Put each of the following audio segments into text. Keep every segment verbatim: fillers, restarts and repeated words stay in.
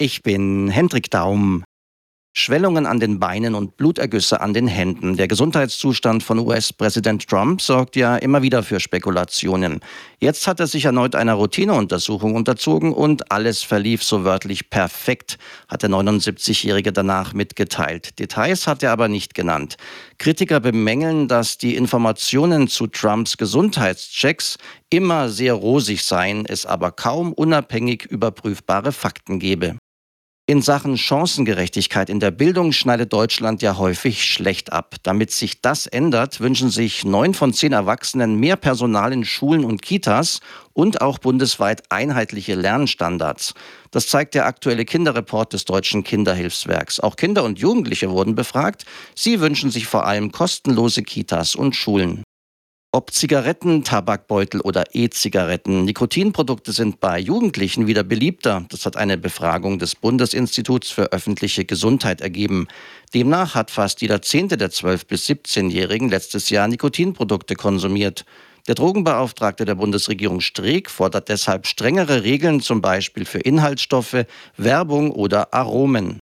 Ich bin Hendrik Daum. Schwellungen an den Beinen und Blutergüsse an den Händen. Der Gesundheitszustand von U S-Präsident Trump sorgt ja immer wieder für Spekulationen. Jetzt hat er sich erneut einer Routineuntersuchung unterzogen und alles verlief so wörtlich perfekt, hat der neunundsiebzigjährige danach mitgeteilt. Details hat er aber nicht genannt. Kritiker bemängeln, dass die Informationen zu Trumps Gesundheitschecks immer sehr rosig seien, es aber kaum unabhängig überprüfbare Fakten gebe. In Sachen Chancengerechtigkeit in der Bildung schneidet Deutschland ja häufig schlecht ab. Damit sich das ändert, wünschen sich neun von zehn Erwachsenen mehr Personal in Schulen und Kitas und auch bundesweit einheitliche Lernstandards. Das zeigt der aktuelle Kinderreport des Deutschen Kinderhilfswerks. Auch Kinder und Jugendliche wurden befragt. Sie wünschen sich vor allem kostenlose Kitas und Schulen. Ob Zigaretten, Tabakbeutel oder E-Zigaretten, Nikotinprodukte sind bei Jugendlichen wieder beliebter. Das hat eine Befragung des Bundesinstituts für öffentliche Gesundheit ergeben. Demnach hat fast jeder Zehnte der zwölf- bis siebzehnjährigen letztes Jahr Nikotinprodukte konsumiert. Der Drogenbeauftragte der Bundesregierung Streeck fordert deshalb strengere Regeln, zum Beispiel für Inhaltsstoffe, Werbung oder Aromen.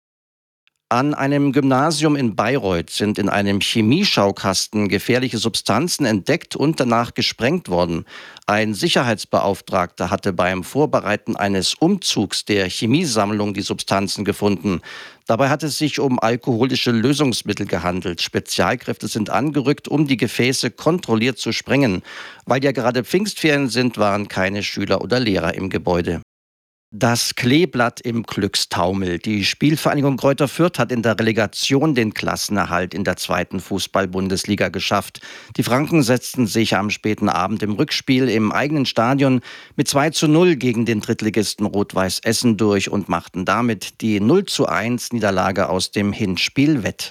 An einem Gymnasium in Bayreuth sind in einem Chemieschaukasten gefährliche Substanzen entdeckt und danach gesprengt worden. Ein Sicherheitsbeauftragter hatte beim Vorbereiten eines Umzugs der Chemiesammlung die Substanzen gefunden. Dabei hat es sich um alkoholische Lösungsmittel gehandelt. Spezialkräfte sind angerückt, um die Gefäße kontrolliert zu sprengen. Weil ja gerade Pfingstferien sind, waren keine Schüler oder Lehrer im Gebäude. Das Kleeblatt im Glückstaumel. Die Spielvereinigung Greuther Fürth hat in der Relegation den Klassenerhalt in der zweiten Fußball-Bundesliga geschafft. Die Franken setzten sich am späten Abend im Rückspiel im eigenen Stadion mit zwei zu null gegen den Drittligisten Rot-Weiß Essen durch und machten damit die null zu eins Niederlage aus dem Hinspiel wett.